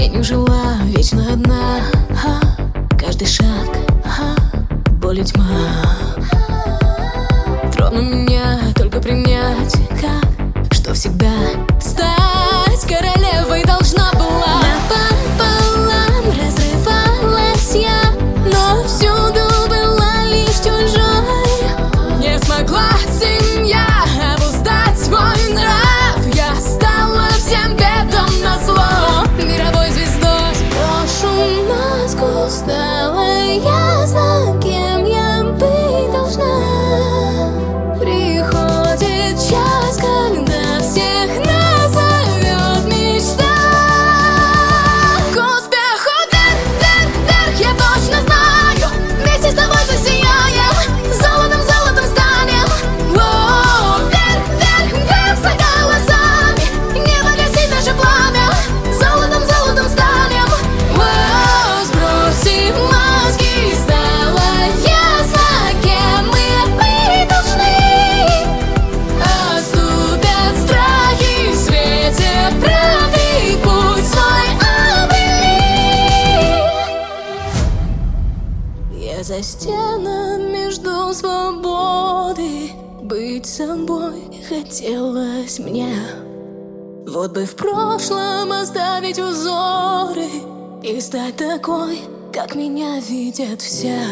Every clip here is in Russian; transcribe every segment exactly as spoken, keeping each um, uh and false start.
Тенью жила вечно одна, ха, каждый шаг, ха, боль и тьма. Трудно меня только принять, как, что всегда стать королевой должна была. Напополам разрывалась я, но всюду была лишь чужой. Не смогла семья обуздать мой нрав, я стала всем бедам назло. Мировой звездой брошу маску, стало ясно, кем я быть должна. Приходит час, когда всех назовет мечта. К успеху вверх, вверх, вверх, я точно знаю. Вместе с тобой засияем, золотом, золотом станем. О, вверх, вверх, вверх, за голосами, не погасить наше пламя. Золотом, золотом станем. О, сбросим маски, стало ясно, кем мы быть должны. Отступят страхи, в свете правды путь свой обрели. Я за стенами жду свободы, быть собой хотелось мне. Вот бы в прошлом оставить узоры и стать такой, как меня видят все.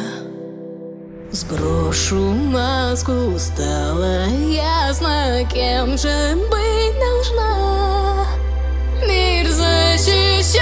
Сброшу маску, стало ясно, кем же быть должна. Мир защищаем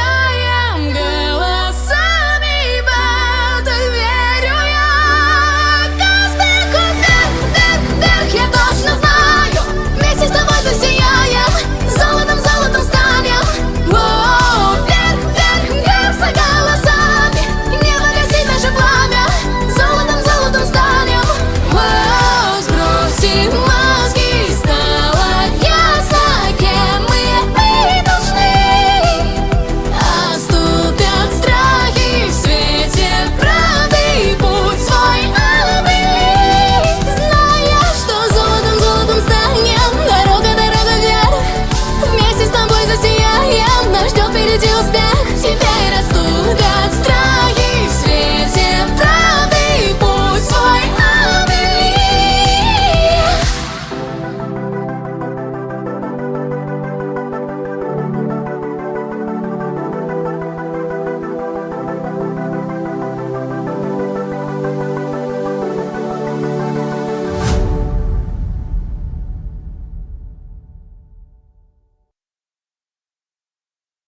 голосами, в это верю я. К успеху вверх, вверх, вверх, я точно знаю. Вместе с тобой засияем, золотом, золотом станем. О, вверх, вверх, вверх, за голосами, не погасить наше пламя. Золотом, золотом станем. О, сбросим маски, стало ясно, кем мы быть должны. Отступят страхи, в свете правды путь свой обрели. Зная, что золотом, золотом станем, дорога, дорога вверх. Вместе с тобой засияем, нас ждет впереди успех.